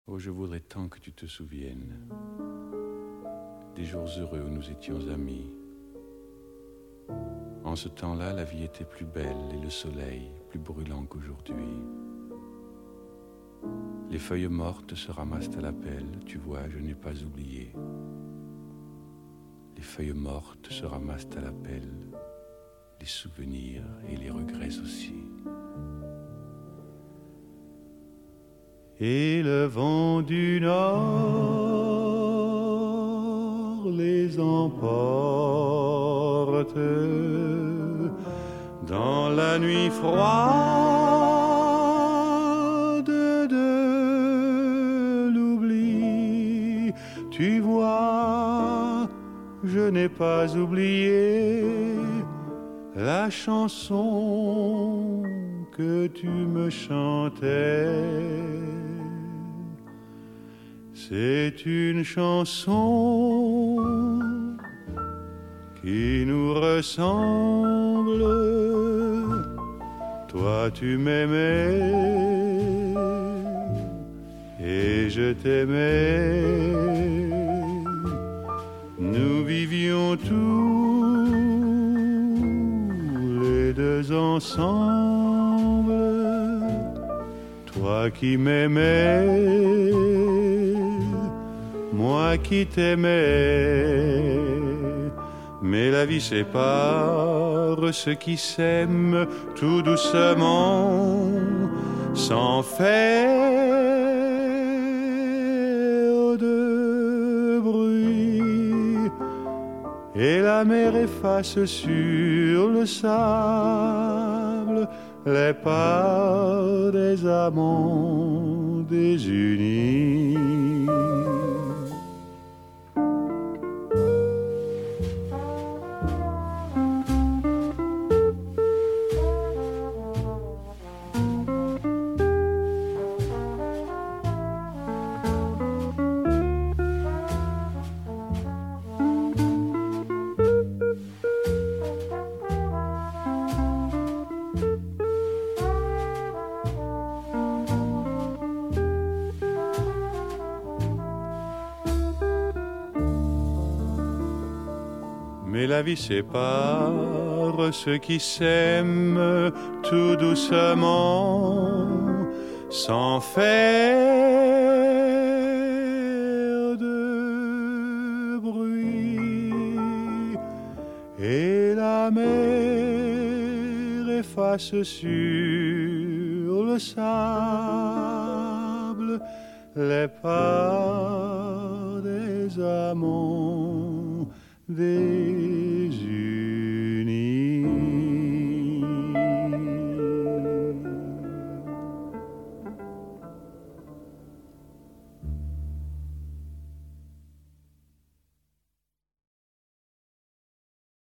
Oh, je voudrais tant que tu te souviennes des jours heureux où nous étions amis. En ce temps-là, la vie était plus belle et le soleil plus brûlant qu'aujourd'hui. Les feuilles mortes se ramassent à la pelle, tu vois, je n'ai pas oublié. Les feuilles mortes se ramassent à la pelle, les souvenirs et les regrets aussi. Et le vent du nord les emporte dans la nuit froide de l'oubli. Tu vois, je n'ai pas oublié la chanson que tu me chantais. C'est une chanson qui nous ressemble. Toi tu m'aimais et je t'aimais. Nous vivions tous les deux ensemble. Toi qui m'aimais, moi qui t'aimais. Mais la vie sépare ceux qui s'aiment tout doucement, sans faire de bruit. Et la mer efface sur le sable les pas des amants désunis. Mais la vie sépare ceux qui s'aiment tout doucement, sans faire de bruit. Et la mer efface sur le sable les pas des amants des